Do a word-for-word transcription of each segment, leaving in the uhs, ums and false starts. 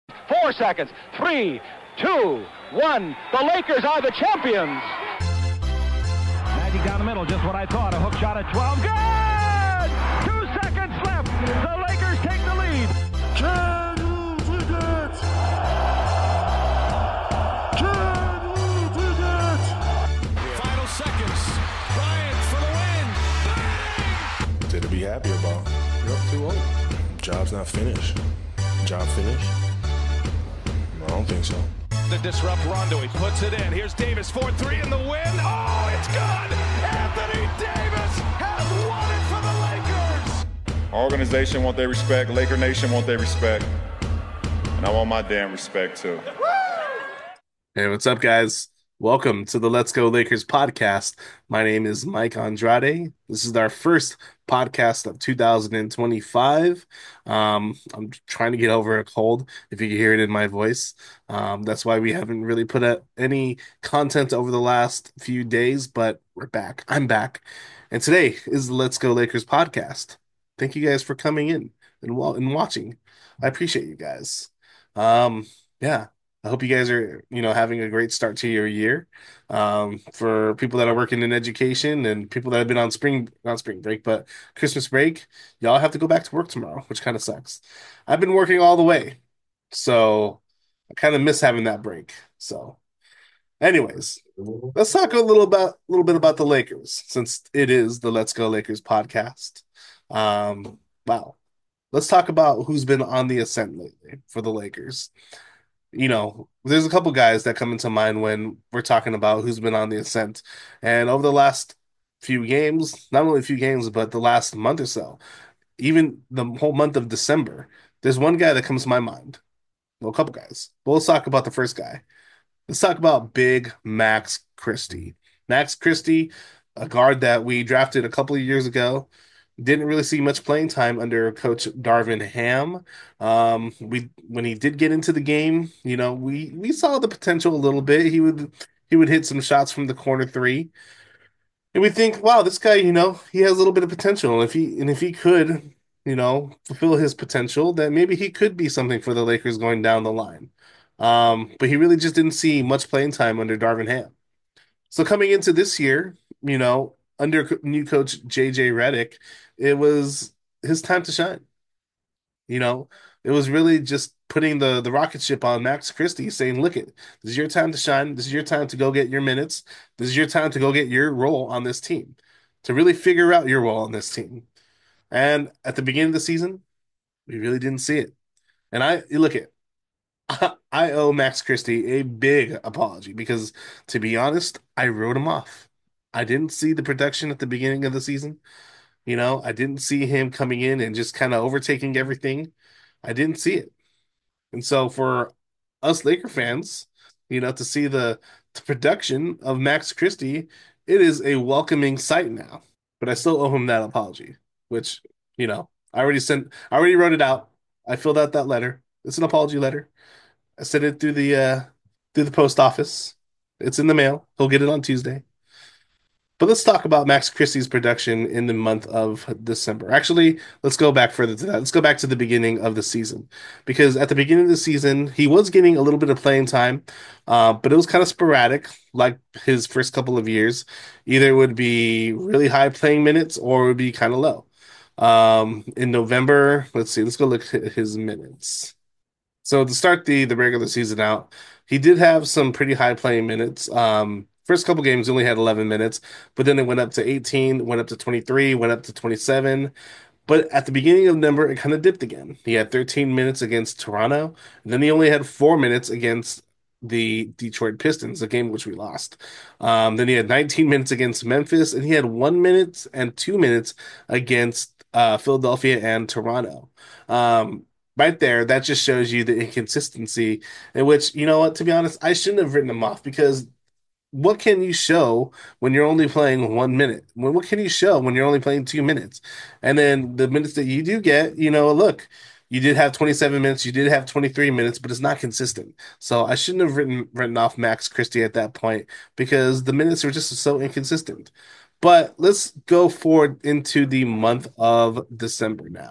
Four seconds. Three, two, one. The Lakers are the champions. Magic down the middle, just what I thought. A hook shot at twelve. Good! Two seconds left. The Lakers take the lead. Can you dig it? Can you dig it? Final seconds. Bryant for the win. Bang! Did to be happy about. You're up two oh. Job's not finished. Job finished? No, I don't think so. To disrupt Rondo, he puts it in. Here's Davis, four three in the win. Oh, it's good! Anthony Davis has won it for the Lakers! Organization want their respect. Laker Nation want their respect. And I want my damn respect too. Hey, what's up, guys? Welcome to the Let's Go Lakers podcast. My name is Mike Andrade. This is our first podcast of two thousand twenty-five. Um, I'm trying to get over a cold, if you can hear it in my voice. Um, that's why we haven't really put out any content over the last few days, but we're back. I'm back. And today is the Let's Go Lakers podcast. Thank you guys for coming in and, wa- and watching. I appreciate you guys. Um, yeah. I hope you guys are, you know, having a great start to your year. Um, for people that are working in education and people that have been on spring, not spring break, but Christmas break, y'all have to go back to work tomorrow, which kind of sucks. I've been working all the way, so I kind of miss having that break. So, anyways, let's talk a little about, a little bit about the Lakers, since it is the Let's Go Lakers podcast. Um, wow. Let's talk about who's been on the ascent lately for the Lakers. You know, there's a couple guys that come into mind when we're talking about who's been on the ascent. And over the last few games, not only a few games, but the last month or so, even the whole month of December, there's one guy that comes to my mind. Well, a couple guys. But let's talk about the first guy. Let's talk about Big Max Christie. Max Christie, a guard that we drafted a couple of years ago. Didn't really see much playing time under Coach Darvin Ham. Um, we when he did get into the game, you know, we we saw the potential a little bit. He would he would hit some shots from the corner three, and we think, wow, this guy, you know, he has a little bit of potential. If he and if he could, you know, fulfill his potential, then maybe he could be something for the Lakers going down the line. Um, but he really just didn't see much playing time under Darvin Ham. So coming into this year, you know, under co- new coach J J Redick, it was his time to shine. You know, it was really just putting the the rocket ship on Max Christie, saying, "Look, it this is your time to shine. This is your time to go get your minutes. This is your time to go get your role on this team, to really figure out your role on this team." And at the beginning of the season, we really didn't see it. And I look at I owe Max Christie a big apology because, to be honest, I wrote him off. I didn't see the production at the beginning of the season. You know, I didn't see him coming in and just kind of overtaking everything. I didn't see it. And so for us Laker fans, you know, to see the, the production of Max Christie, it is a welcoming sight now. But I still owe him that apology, which, you know, I already sent, I already wrote it out. I filled out that letter. It's an apology letter. I sent it through the uh through the post office. It's in the mail. He'll get it on Tuesday. But let's talk about Max Christie's production in the month of December. Actually, let's go back further to that. Let's go back to the beginning of the season. Because at the beginning of the season, he was getting a little bit of playing time, uh, but it was kind of sporadic, like his first couple of years. Either it would be really high playing minutes or it would be kind of low. Um, in November, let's see, let's go look at his minutes. So to start the the regular season out, he did have some pretty high playing minutes. Um, first couple games he only had eleven minutes, but then it went up to eighteen, went up to twenty-three, went up to twenty-seven. But at the beginning of November, it kind of dipped again. He had thirteen minutes against Toronto, and then he only had four minutes against the Detroit Pistons, a game which we lost. Um, then he had nineteen minutes against Memphis, and he had one minute and two minutes against uh, Philadelphia and Toronto. Um, right there, that just shows you the inconsistency in which, you know what, to be honest, I shouldn't have written him off because what can you show when you're only playing one minute? When what can you show when you're only playing two minutes? And then the minutes that you do get, you know, look, you did have twenty-seven minutes, you did have twenty-three minutes, but it's not consistent. So I shouldn't have written written off Max Christie at that point because the minutes are just so inconsistent. But let's go forward into the month of December now.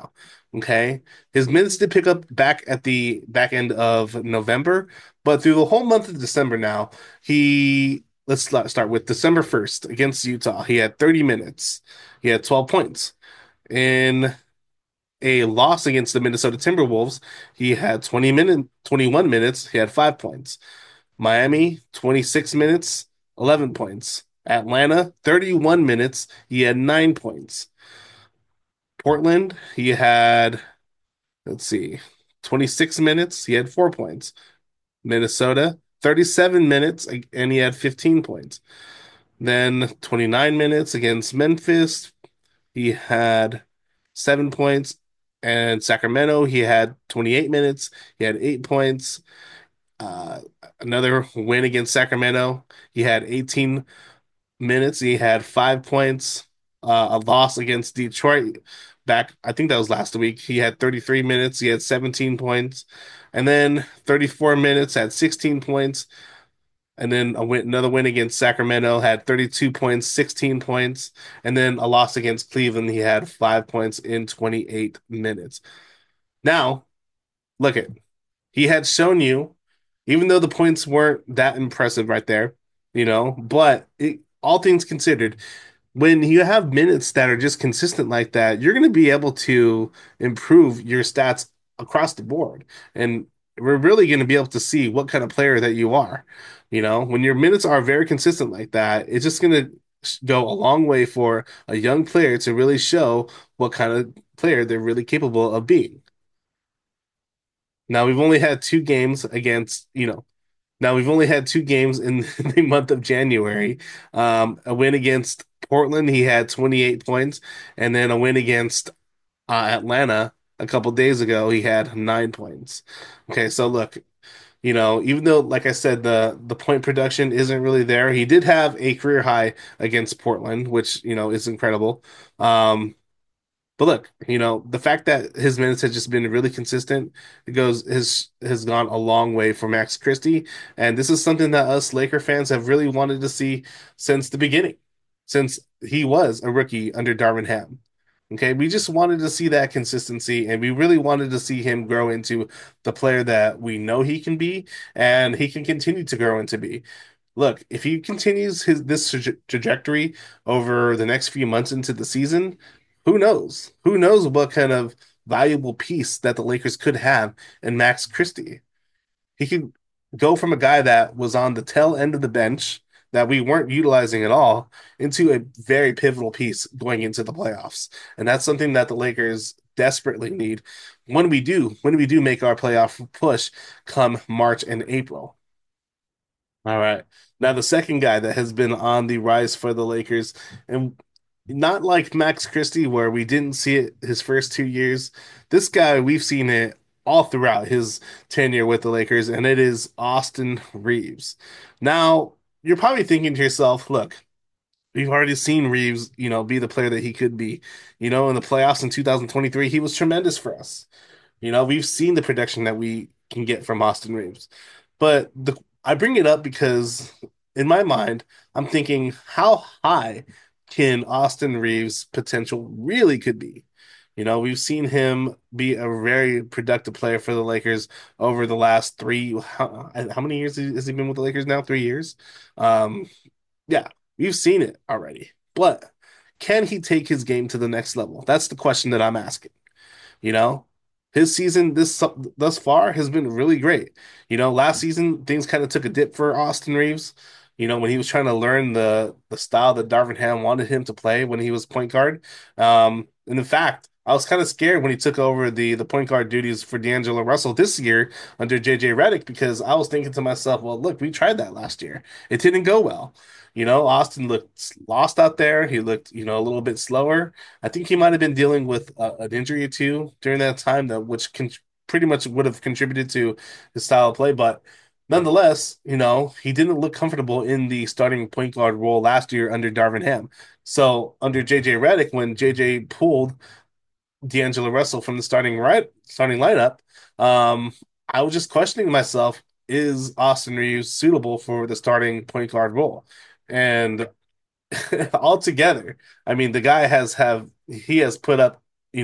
Okay. His minutes did pick up back at the back end of November, but through the whole month of December now, he let's start with December first against Utah. He had thirty minutes. He had twelve points. In a loss against the Minnesota Timberwolves, he had twenty minute, twenty-one minutes. He had five points. Miami, twenty-six minutes, eleven points. Atlanta, thirty-one minutes. He had nine points. Portland, he had, let's see, twenty-six minutes. He had four points. Minnesota, thirty-seven minutes, and he had fifteen points. Then twenty-nine minutes against Memphis. He had seven points. And Sacramento, he had twenty-eight minutes. He had eight points. Uh, Another win against Sacramento. He had eighteen minutes. He had five points. Uh, a loss against Detroit back, I think that was last week. He had thirty-three minutes. He had seventeen points. And then thirty-four minutes, had sixteen points. And then a win, another win against Sacramento, had thirty-two points, sixteen points. And then a loss against Cleveland, he had five points in twenty-eight minutes. Now, look at he had shown you, even though the points weren't that impressive right there, you know, but it, all things considered, when you have minutes that are just consistent like that, you're going to be able to improve your stats across the board. And we're really going to be able to see what kind of player that you are. You know, when your minutes are very consistent like that, it's just going to go a long way for a young player to really show what kind of player they're really capable of being. Now we've only had two games against, you know, now we've only had two games in the month of January. Um, a win against Portland, he had twenty-eight points, and then a win against uh, Atlanta a couple days ago, he had nine points. Okay, so look, you know, even though, like I said, the the point production isn't really there, he did have a career high against Portland, which, you know, is incredible. Um, but look, you know, the fact that his minutes has just been really consistent, it goes has has gone a long way for Max Christie, and this is something that us Laker fans have really wanted to see since the beginning, since he was a rookie under Darvin Ham. Okay, we just wanted to see that consistency, and we really wanted to see him grow into the player that we know he can be, and he can continue to grow into be. Look, if he continues his this traje- trajectory over the next few months into the season, who knows? Who knows what kind of valuable piece that the Lakers could have in Max Christie? He could go from a guy that was on the tail end of the bench that we weren't utilizing at all into a very pivotal piece going into the playoffs. And that's something that the Lakers desperately need when we do, when we do make our playoff push come March and April. All right. Now, the second guy that has been on the rise for the Lakers, and not like Max Christie, where we didn't see it his first two years. This guy, we've seen it all throughout his tenure with the Lakers, and it is Austin Reeves. Now, you're probably thinking to yourself, look, we've already seen Reeves, you know, be the player that he could be. You know, in the playoffs in two thousand twenty-three, he was tremendous for us. You know, we've seen the production that we can get from Austin Reeves. But the I bring it up because in my mind, I'm thinking, how high can Austin Reeves' potential really could be? You know, we've seen him be a very productive player for the Lakers over the last three. How, how many years has he been with the Lakers now? Three years. Um, yeah, we've seen it already. But can he take his game to the next level? That's the question that I'm asking. You know, his season this thus far has been really great. You know, last season things kind of took a dip for Austin Reeves. You know, when he was trying to learn the the style that Darvin Ham wanted him to play when he was point guard. Um, and in fact, I was kind of scared when he took over the the point guard duties for D'Angelo Russell this year under J J Redick because I was thinking to myself, well, look, we tried that last year. It didn't go well. You know, Austin looked lost out there. He looked, you know, a little bit slower. I think he might have been dealing with uh, an injury or two during that time, that which can pretty much would have contributed to his style of play. But nonetheless, you know, he didn't look comfortable in the starting point guard role last year under Darvin Ham. So under J J Redick, when J J pulled D'Angelo Russell from the starting right starting lineup, um, I was just questioning myself: is Austin Reeves suitable for the starting point guard role? And altogether, I mean, the guy has have he has put up, you know,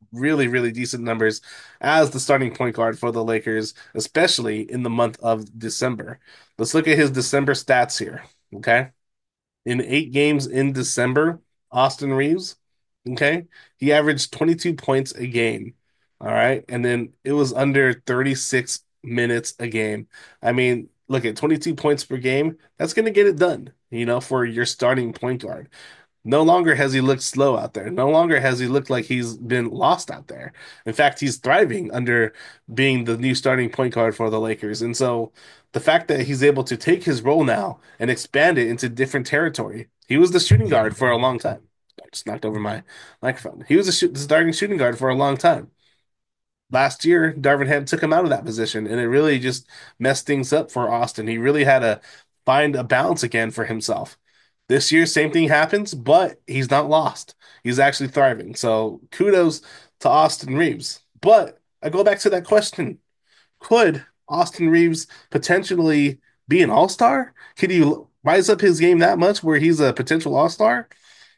really, really decent numbers as the starting point guard for the Lakers, especially in the month of December. Let's look at his December stats here. Okay. In eight games in December, Austin Reaves, okay, he averaged twenty-two points a game. All right. And then it was under thirty-six minutes a game. I mean, look at twenty-two points per game. That's going to get it done, you know, for your starting point guard. No longer has he looked slow out there. No longer has he looked like he's been lost out there. In fact, he's thriving under being the new starting point guard for the Lakers. And so the fact that he's able to take his role now and expand it into different territory. He was the shooting guard for a long time. I just knocked over my microphone. He was a shoot, the starting shooting guard for a long time. Last year, Darvin Ham took him out of that position, and it really just messed things up for Austin. He really had to find a balance again for himself. This year, same thing happens, but he's not lost. He's actually thriving. So kudos to Austin Reaves. But I go back to that question. Could Austin Reaves potentially be an all-star? Could he rise up his game that much where he's a potential all-star?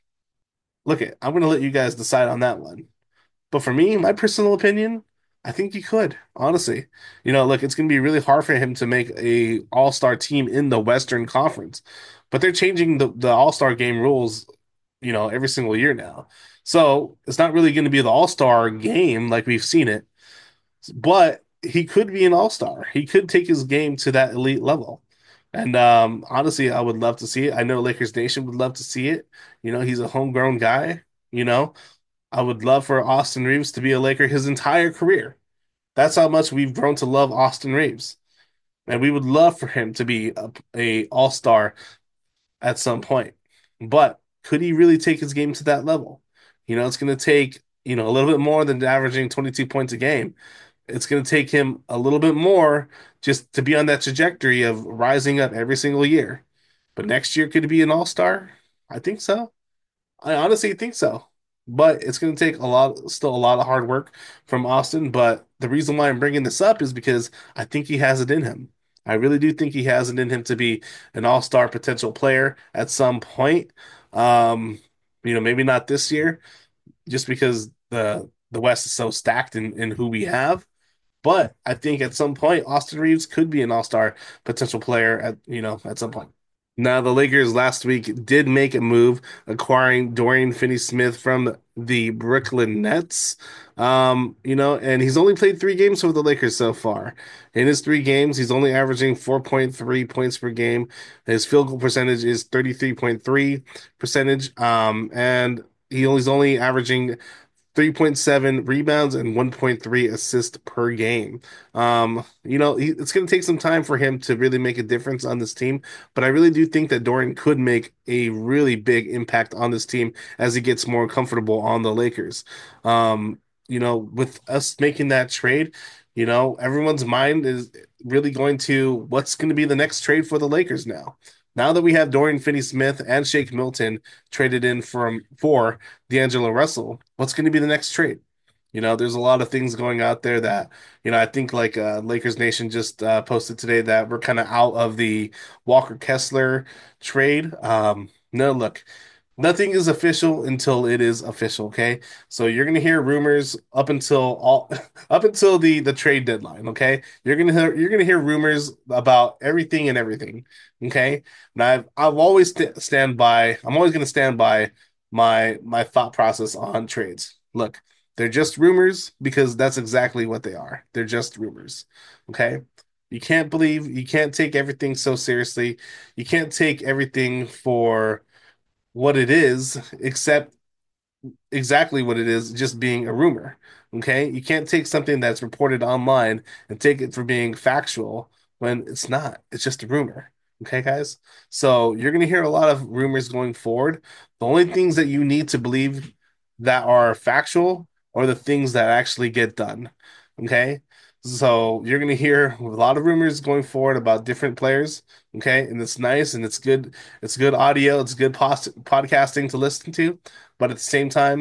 Look it, I'm going to let you guys decide on that one. But for me, my personal opinion, I think he could, honestly. You know, look, it's going to be really hard for him to make a all-star team in the Western Conference. But they're changing the, the all-star game rules, you know, every single year now. So it's not really going to be the all-star game like we've seen it. But he could be an all-star. He could take his game to that elite level. And um, honestly, I would love to see it. I know Lakers Nation would love to see it. You know, he's a homegrown guy, you know. I would love for Austin Reaves to be a Laker his entire career. That's how much we've grown to love Austin Reaves. And we would love for him to be a, a all-star at some point. But could he really take his game to that level? You know, it's going to take, you know, a little bit more than averaging twenty-two points a game. It's going to take him a little bit more just to be on that trajectory of rising up every single year. But next year, could he be an all-star? I think so. I honestly think so. But it's going to take a lot, still a lot of hard work from Austin. But the reason why I'm bringing this up is because I think he has it in him. I really do think he has it in him to be an all-star potential player at some point. Um, you know, maybe not this year, just because the the West is so stacked in, in who we have. But I think at some point, Austin Reaves could be an all-star potential player at, you know, at some point. Now, the Lakers last week did make a move, acquiring Dorian Finney-Smith from the Brooklyn Nets. Um, you know, and he's only played three games for the Lakers so far. In his three games, he's only averaging four point three points per game. His field goal percentage is thirty-three point three percentage. Um, and he only, he's only averaging three point seven rebounds and one point three assists per game. Um, you know, he, it's going to take some time for him to really make a difference on this team, but I really do think that Dorian could make a really big impact on this team as he gets more comfortable on the Lakers. Um, you know, with us making that trade, you know, everyone's mind is really going to what's going to be the next trade for the Lakers now. Now that we have Dorian Finney-Smith and Shake Milton traded in from for D'Angelo Russell, what's going to be the next trade? You know, there's a lot of things going out there that, you know, I think like uh, Lakers Nation just uh, posted today that we're kind of out of the Walker Kessler trade. Um, no, look, nothing is official until it is official, okay? So you're gonna hear rumors up until all up until the the trade deadline, okay? You're gonna hear you're gonna hear rumors about everything and everything, okay? And I've I've always st stand by I'm always gonna stand by my my thought process on trades. Look, they're just rumors because that's exactly what they are. They're just rumors, okay? You can't believe you can't take everything so seriously. You can't take everything for what it is, except exactly what it is, just being a rumor. Okay. You can't take something that's reported online and take it for being factual when it's not. It's just a rumor. Okay, guys. So you're going to hear a lot of rumors going forward. The only things that you need to believe that are factual are the things that actually get done. Okay. So you're going to hear a lot of rumors going forward about different players. Okay. And it's nice and it's good. It's good audio. It's good post- podcasting to listen to. But at the same time,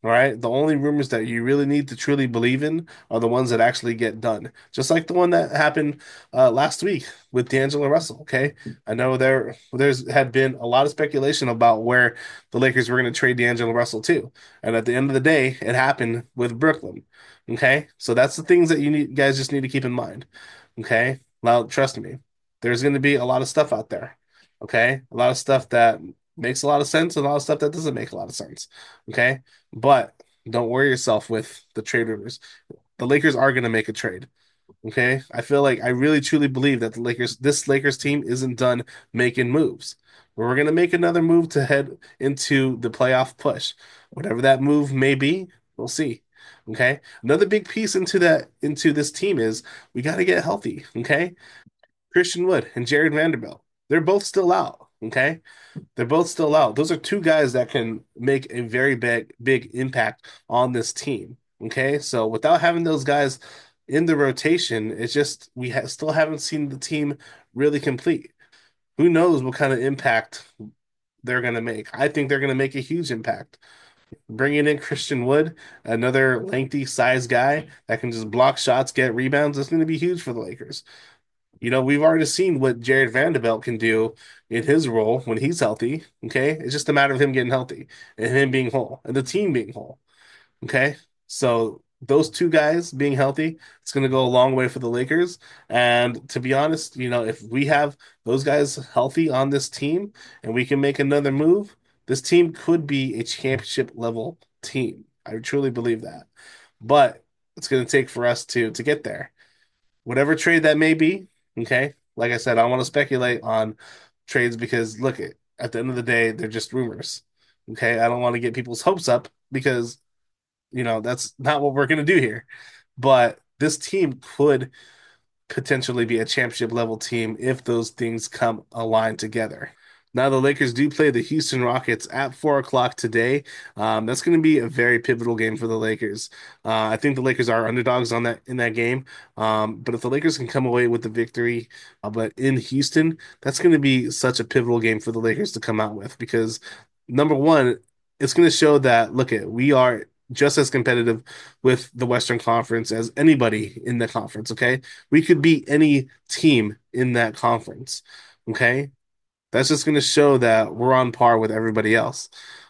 All right. The only rumors that you really need to truly believe in are the ones that actually get done. Just like the one that happened uh, last week with D'Angelo Russell. Okay. I know there there's had been a lot of speculation about where the Lakers were going to trade D'Angelo Russell to. And at the end of the day, it happened with Brooklyn. Okay. So that's the things that you need guys just need to keep in mind. Okay. Now trust me, there's going to be a lot of stuff out there. Okay. A lot of stuff that makes a lot of sense and a lot of stuff that doesn't make a lot of sense. Okay. But don't worry yourself with the trade rumors. The Lakers are going to make a trade. Okay. I feel like I really truly believe that the Lakers, this Lakers team isn't done making moves. We're going to make another move to head into the playoff push. Whatever that move may be, we'll see. Okay. Another big piece into that, into this team is we got to get healthy. Okay. Christian Wood and Jared Vanderbilt, they're both still out. Okay. They're both still out. Those are two guys that can make a very big, big impact on this team. Okay, so without having those guys in the rotation, it's just we ha still haven't seen the team really complete. Who knows what kind of impact they're going to make? I think they're going to make a huge impact. Bringing in Christian Wood, another lengthy size guy that can just block shots, get rebounds, is going to be huge for the Lakers. You know, we've already seen what Jared Vanderbilt can do in his role when he's healthy. Okay. It's just a matter of him getting healthy and him being whole and the team being whole. Okay. So those two guys being healthy, it's going to go a long way for the Lakers. And to be honest, you know, if we have those guys healthy on this team and we can make another move, this team could be a championship level team. I truly believe that. But it's going to take for us to to get there whatever trade that may be. Okay. Like I said, I don't want to speculate on trades because look, at at the end of the day, they're just rumors. Okay. I don't want to get people's hopes up because, you know, that's not what we're going to do here. But this team could potentially be a championship level team if those things come aligned together. Now the Lakers do play the Houston Rockets at four o'clock today. Um, that's going to be a very pivotal game for the Lakers. Uh, I think the Lakers are underdogs on that in that game. Um, but if the Lakers can come away with the victory, uh, but in Houston, that's going to be such a pivotal game for the Lakers to come out with because number one, it's going to show that look at we are just as competitive with the Western Conference as anybody in the conference. Okay, we could beat any team in that conference. Okay, that's just going to show that we're on par with everybody else.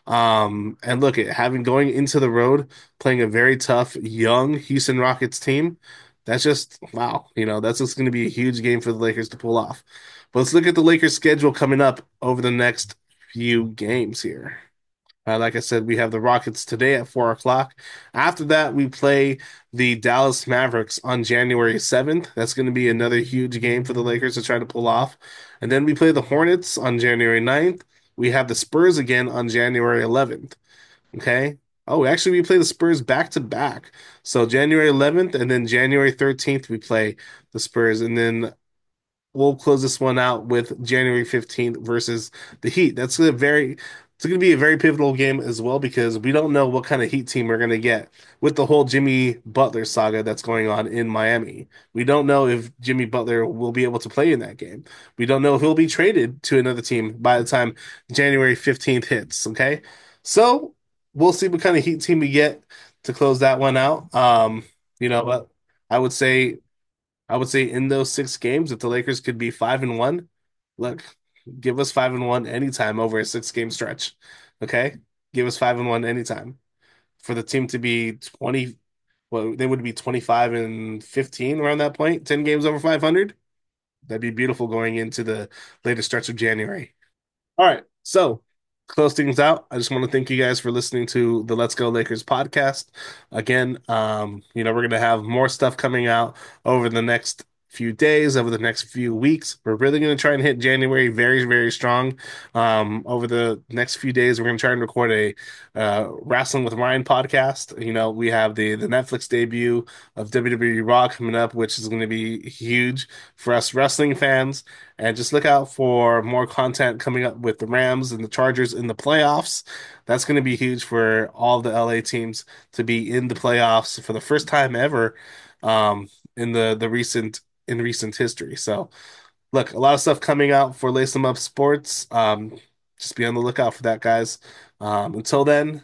Um, and look at having going into the road, playing a very tough young Houston Rockets team. That's just wow, you know, that's just going to be a huge game for the Lakers to pull off. But let's look at the Lakers schedule coming up over the next few games here. Uh, like I said, we have the Rockets today at four o'clock. After that, we play the Dallas Mavericks on January seventh. That's going to be another huge game for the Lakers to try to pull off. And then we play the Hornets on January ninth. We have the Spurs again on January eleventh. Okay. Oh, actually, we play the Spurs back to back. So January eleventh and then January thirteenth, we play the Spurs. And then we'll close this one out with January fifteenth versus the Heat. That's a very it's going to be a very pivotal game as well because we don't know what kind of Heat team we're going to get with the whole Jimmy Butler saga that's going on in Miami. We don't know if Jimmy Butler will be able to play in that game. We don't know if he'll be traded to another team by the time January fifteenth hits, okay? So, we'll see what kind of Heat team we get to close that one out. Um, you know, but I would say I would say in those six games, if the Lakers could be five and one, look, give us five and one anytime over a six game stretch. Okay, give us five and one anytime. For the team to be twenty, well, they would be twenty five and fifteen around that point. Ten games over five hundred. That'd be beautiful going into the later stretch of January. All right, so close things out. I just want to thank you guys for listening to the Let's Go Lakers podcast. Again, um, you know, we're gonna have more stuff coming out over the next few days, over the next few weeks. We're really gonna try and hit January very, very strong. Um, over the next few days, we're gonna try and record a uh, Wrestling with Ryan podcast. You know, we have the the Netflix debut of W W E Raw coming up, which is gonna be huge for us wrestling fans. And just look out for more content coming up with the Rams and the Chargers in the playoffs. That's going to be huge for all the L A teams to be in the playoffs for the first time ever um, in the the recent in recent history. So, look, a lot of stuff coming out for Lace 'em Up Sports. Um, just be on the lookout for that, guys. Um, until then,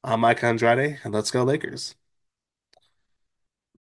I'm Mike Andrade, and let's go Lakers.